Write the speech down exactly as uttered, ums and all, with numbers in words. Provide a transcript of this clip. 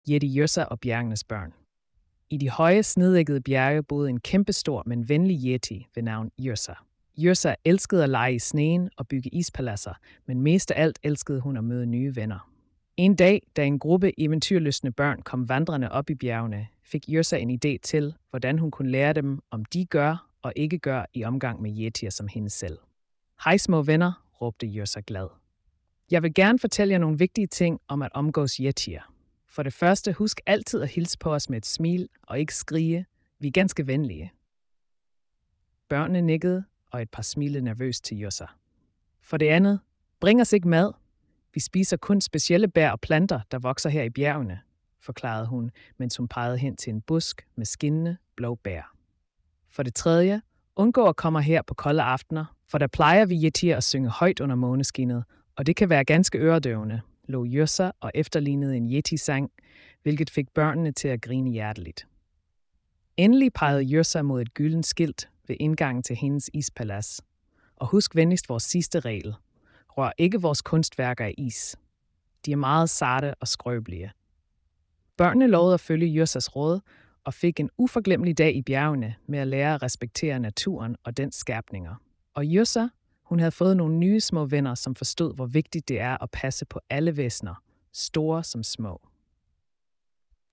Yeti Yrsa og bjergenes børn. I de høje, snedækkede bjerge boede en kæmpestor, men venlig yeti ved navn Yrsa. Yrsa elskede at lege i sneen og bygge ispaladser, men mest af alt elskede hun at møde nye venner. En dag, da en gruppe eventyrlystne børn kom vandrende op i bjergene, fik Yrsa en idé til, hvordan hun kunne lære dem, om de gør og ikke gør i omgang med yetier som hende selv. Hej små venner, råbte Yrsa glad. Jeg vil gerne fortælle jer nogle vigtige ting om at omgås yetier. For det første, husk altid at hilse på os med et smil og ikke skrige. Vi er ganske venlige. Børnene nikkede, og et par smilede nervøst til Yrsa. For det andet, bring os ikke mad. Vi spiser kun specielle bær og planter, der vokser her i bjergene, forklarede hun, mens hun pegede hen til en busk med skinnende blå bær. For det tredje, undgå at komme her på kolde aftener, for der plejer vi yetier at synge højt under måneskinnet, og det kan være ganske øredøvende, lå Yrsa og efterlignede en yeti-sang, hvilket fik børnene til at grine hjerteligt. Endelig pegede Yrsa mod et gyldent skilt ved indgangen til hendes ispalads. Og husk venligst vores sidste regel. Rør ikke vores kunstværker af is. De er meget sarte og skrøbelige. Børnene lovede at følge Yrsas råd og fik en uforglemmelig dag i bjergene med at lære at respektere naturen og dens skabninger. Og Yrsa, hun havde fået nogle nye små venner, som forstod, hvor vigtigt det er at passe på alle væsener, store som små.